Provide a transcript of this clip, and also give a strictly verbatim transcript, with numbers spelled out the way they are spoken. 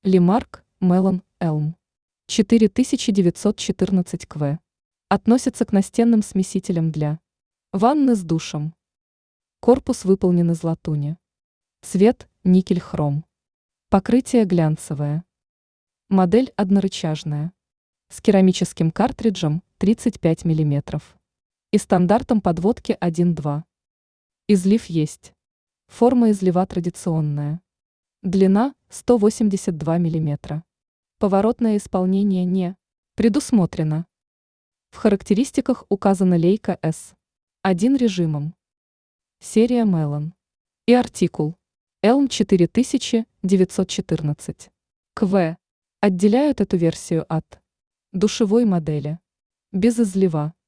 Лимарк Melon Elm четыре тысячи девятьсот четырнадцать кв. Относится к настенным смесителям для ванны с душем. Корпус выполнен из латуни. Цвет никель-хром. Покрытие глянцевое. Модель однорычажная. С керамическим картриджем тридцать пять миллиметров. И стандартом подводки один-два. Излив есть. Форма излива традиционная. Длина сто восемьдесят два миллиметра. Поворотное исполнение не предусмотрено. В характеристиках указана лейка эс один режимом. Серия Melon. И артикул Elm четыре тысячи девятьсот четырнадцать кв. Отделяют эту версию от душевой модели. Без излива.